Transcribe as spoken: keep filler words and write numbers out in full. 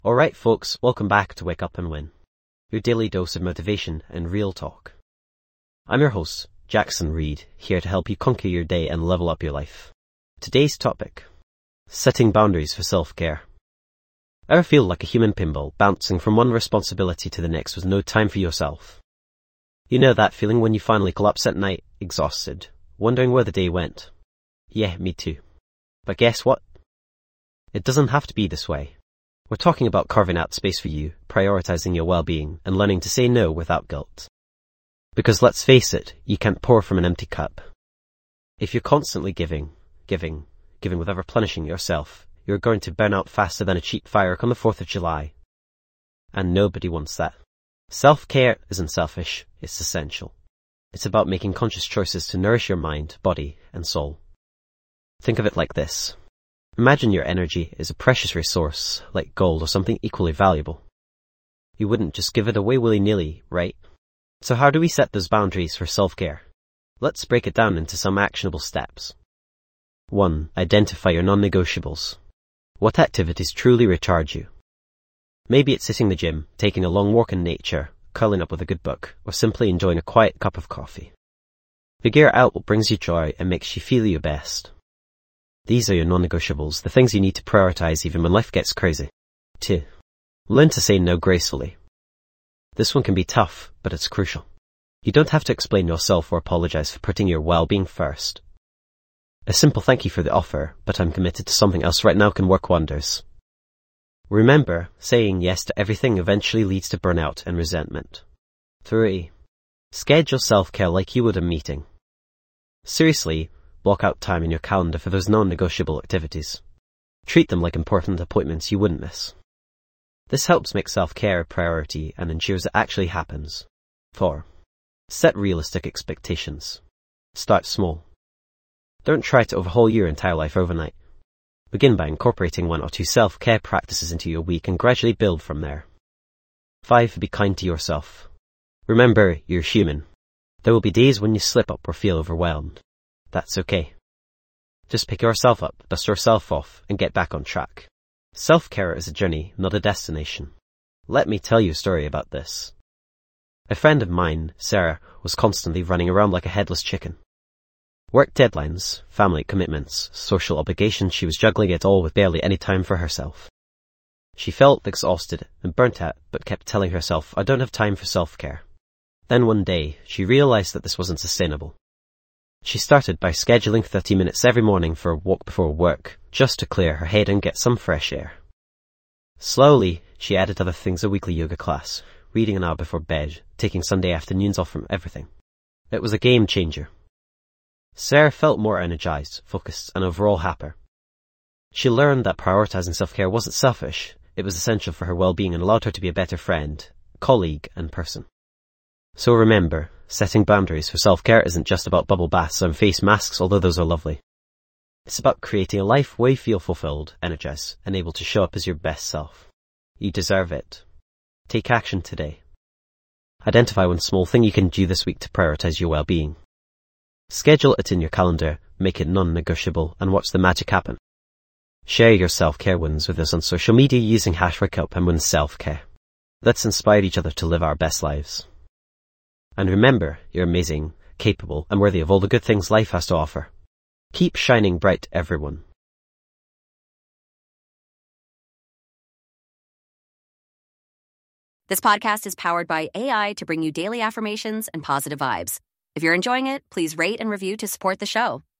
Alright folks, welcome back to Wake Up and Win, your daily dose of motivation and real talk. I'm your host, Jackson Reed, here to help you conquer your day and level up your life. Today's topic, setting boundaries for self-care. Ever feel like a human pinball, bouncing from one responsibility to the next with no time for yourself? You know that feeling when you finally collapse at night, exhausted, wondering where the day went? Yeah, me too. But guess what? It doesn't have to be this way. We're talking about carving out space for you, prioritizing your well-being, and learning to say no without guilt. Because let's face it, you can't pour from an empty cup. If you're constantly giving, giving, giving without replenishing yourself, you're going to burn out faster than a cheap firework on the fourth of July. And nobody wants that. Self-care isn't selfish, it's essential. It's about making conscious choices to nourish your mind, body, and soul. Think of it like this. Imagine your energy is a precious resource, like gold or something equally valuable. You wouldn't just give it away willy-nilly, right? So how do we set those boundaries for self-care? Let's break it down into some actionable steps. one. Identify your non-negotiables. What activities truly recharge you? Maybe it's hitting the gym, taking a long walk in nature, curling up with a good book, or simply enjoying a quiet cup of coffee. Figure out what brings you joy and makes you feel your best. These are your non-negotiables, the things you need to prioritize even when life gets crazy. two. Learn to say no gracefully. This one can be tough, but it's crucial. You don't have to explain yourself or apologize for putting your well-being first. A simple thank you for the offer, but I'm committed to something else right now can work wonders. Remember, saying yes to everything eventually leads to burnout and resentment. three. Schedule self-care like you would a meeting. Seriously, block out time in your calendar for those non-negotiable activities. Treat them like important appointments you wouldn't miss. This helps make self-care a priority and ensures it actually happens. four. Set realistic expectations. Start small. Don't try to overhaul your entire life overnight. Begin by incorporating one or two self-care practices into your week and gradually build from there. five. Be kind to yourself. Remember, you're human. There will be days when you slip up or feel overwhelmed. That's okay. Just pick yourself up, dust yourself off, and get back on track. Self-care is a journey, not a destination. Let me tell you a story about this. A friend of mine, Sarah, was constantly running around like a headless chicken. Work deadlines, family commitments, social obligations, she was juggling it all with barely any time for herself. She felt exhausted and burnt out, but kept telling herself, I don't have time for self-care. Then one day, she realized that this wasn't sustainable. She started by scheduling thirty minutes every morning for a walk before work, just to clear her head and get some fresh air. Slowly, she added other things, a weekly yoga class, reading an hour before bed, taking Sunday afternoons off from everything. It was a game changer. Sarah felt more energized, focused, and overall happier. She learned that prioritizing self-care wasn't selfish, it was essential for her well-being and allowed her to be a better friend, colleague, and person. So remember, setting boundaries for self-care isn't just about bubble baths and face masks, although those are lovely. It's about creating a life where you feel fulfilled, energized, and able to show up as your best self. You deserve it. Take action today. Identify one small thing you can do this week to prioritize your well-being. Schedule it in your calendar, make it non-negotiable, and watch the magic happen. Share your self-care wins with us on social media using hashtag Wake Up and Win Self-Care. Let's inspire each other to live our best lives. And remember, you're amazing, capable, and worthy of all the good things life has to offer. Keep shining bright, everyone. This podcast is powered by A I to bring you daily affirmations and positive vibes. If you're enjoying it, please rate and review to support the show.